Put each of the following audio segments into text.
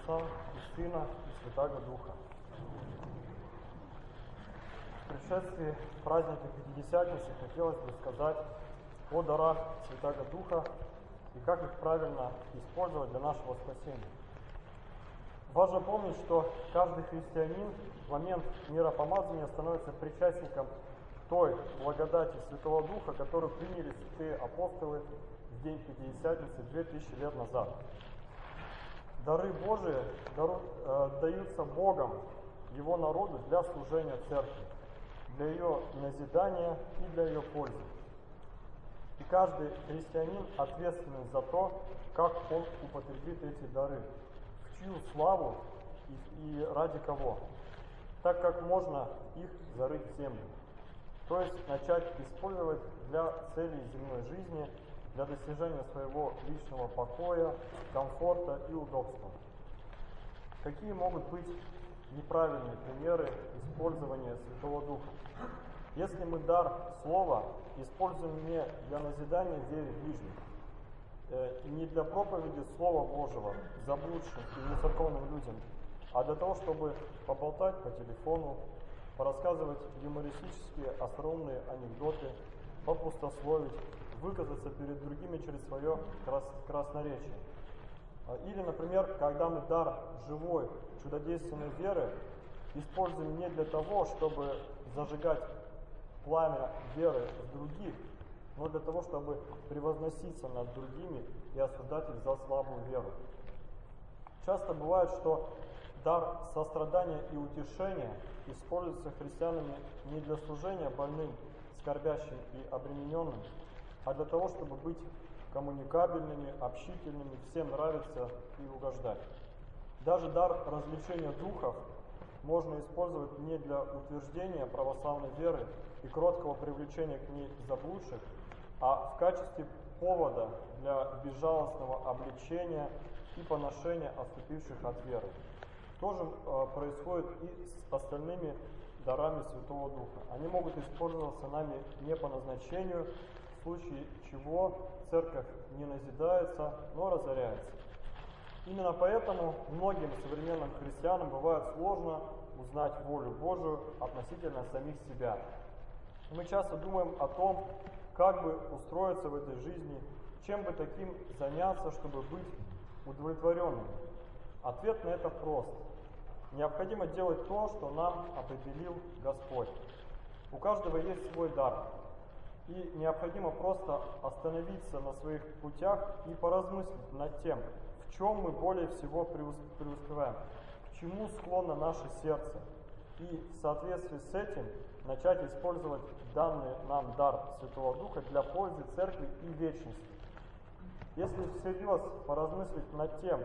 Отца и Сына и Святаго Духа. В предшествии праздника Пятидесятницы хотелось бы сказать о дарах Святаго Духа и как их правильно использовать для нашего спасения. Важно помнить, что каждый христианин в момент миропомазания становится причастником той благодати Святого Духа, которую приняли святые апостолы в день Пятидесятницы 2000 лет назад. Дары Божии даются Богом Его народу для служения Церкви, для ее назидания и для ее пользы. И каждый христианин ответственен за то, как он употребит эти дары, в чью славу и ради кого, так как можно их зарыть в землю, то есть начать использовать для целей земной жизни, для достижения своего личного покоя, комфорта и удобства. Какие могут быть неправильные примеры использования Святого Духа? Если мы дар слова используем не для назидания вере ближних, не для проповеди Слова Божьего заблудшим и нецерковным людям, а для того, чтобы поболтать по телефону, порассказывать юмористические остроумные анекдоты, попустословить, выказаться перед другими через свое красноречие. Или, например, когда мы дар живой, чудодейственной веры используем не для того, чтобы зажигать пламя веры в других, но для того, чтобы превозноситься над другими и осуждать их за слабую веру. Часто бывает, что дар сострадания и утешения используется христианами не для служения больным, скорбящим и обремененным, а для того, чтобы быть коммуникабельными, общительными, всем нравиться и угождать. Даже дар развлечения духов можно использовать не для утверждения православной веры и кроткого привлечения к ней заблудших, а в качестве повода для безжалостного обличения и поношения отступивших от веры. То же происходит и с остальными дарами Святого Духа. Они могут использоваться нами не по назначению, в случае чего церковь не назидается, но разоряется. Именно поэтому многим современным христианам бывает сложно узнать волю Божию относительно самих себя. Мы часто думаем о том, как бы устроиться в этой жизни, чем бы таким заняться, чтобы быть удовлетворенным. Ответ на это прост. Необходимо делать то, что нам определил Господь. У каждого есть свой дар. И необходимо просто остановиться на своих путях и поразмыслить над тем, в чем мы более всего преуспеваем, к чему склонно наше сердце, и в соответствии с этим начать использовать данный нам дар Святого Духа для пользы Церкви и вечности. Если всерьез поразмыслить над тем,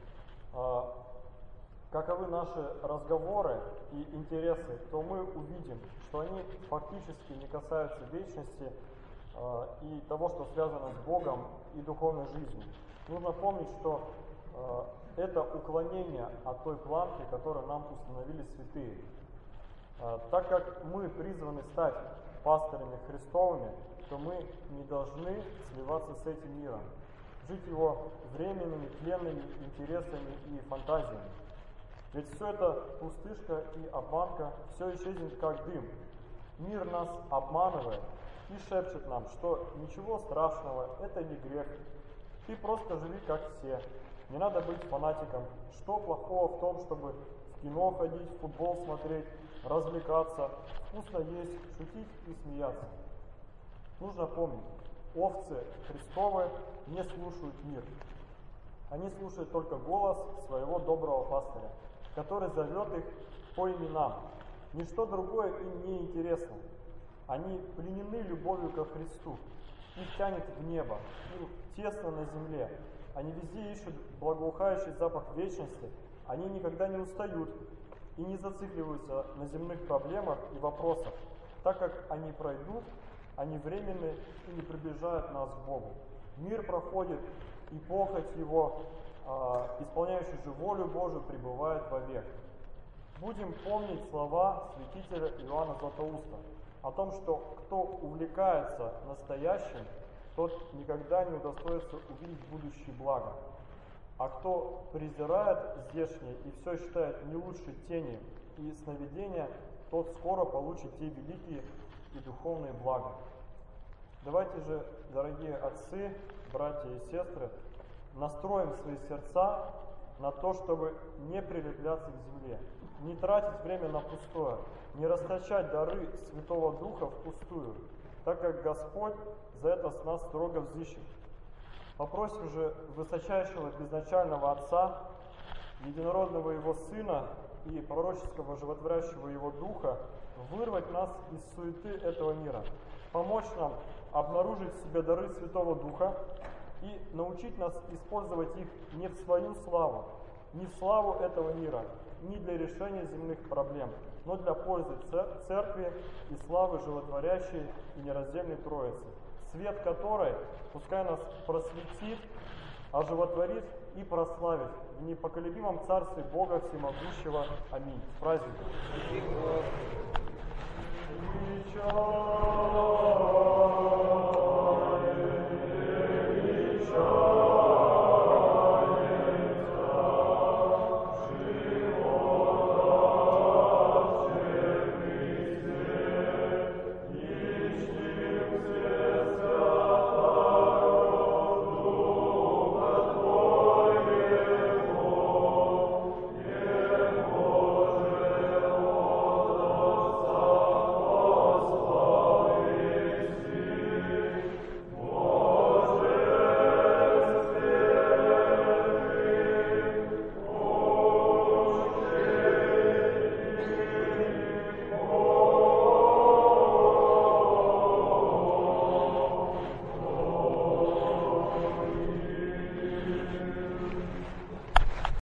каковы наши разговоры и интересы, то мы увидим, что они фактически не касаются вечности и того, что связано с Богом и духовной жизнью. Нужно помнить, что это уклонение от той планки, которую нам установили святые. Так как мы призваны стать пастырями Христовыми, то мы не должны сливаться с этим миром, жить его временными, тленными интересами и фантазиями. Ведь все это пустышка и обманка, все исчезнет как дым. Мир нас обманывает и шепчет нам, что ничего страшного, это не грех. Ты просто живи как все. Не надо быть фанатиком. Что плохого в том, чтобы в кино ходить, в футбол смотреть, развлекаться, вкусно есть, шутить и смеяться? Нужно помнить, овцы Христовы не слушают мир. Они слушают только голос своего доброго пастыря, который зовет их по именам. Ничто другое им не интересно. Они пленены любовью ко Христу. Их тянет в небо, им тесно на земле. Они везде ищут благоухающий запах вечности. Они никогда не устают и не зацикливаются на земных проблемах и вопросах, так как они пройдут, они временны и не приближают нас к Богу. Мир проходит, и похоть его, исполняющий же волю Божию, пребывает вовек. Будем помнить слова святителя Иоанна Златоуста о том, что кто увлекается настоящим, тот никогда не удостоится увидеть будущее благо. А кто презирает здешнее и все считает не лучше тени и сновидения, тот скоро получит те великие и духовные блага. Давайте же, дорогие отцы, братья и сестры, настроим свои сердца на то, чтобы не прилепляться к земле, не тратить время на пустое, не расточать дары Святого Духа впустую, так как Господь за это с нас строго взыщет. Попросим же высочайшего безначального Отца, единородного Его Сына и пророческого животворящего Его Духа вырвать нас из суеты этого мира, помочь нам обнаружить в себе дары Святого Духа и научить нас использовать их не в свою славу, не в славу этого мира, не для решения земных проблем, но для пользы Церкви и славы животворящей и нераздельной Троицы, свет которой пускай нас просветит, оживотворит и прославит в непоколебимом Царстве Бога Всемогущего. Аминь. С праздником!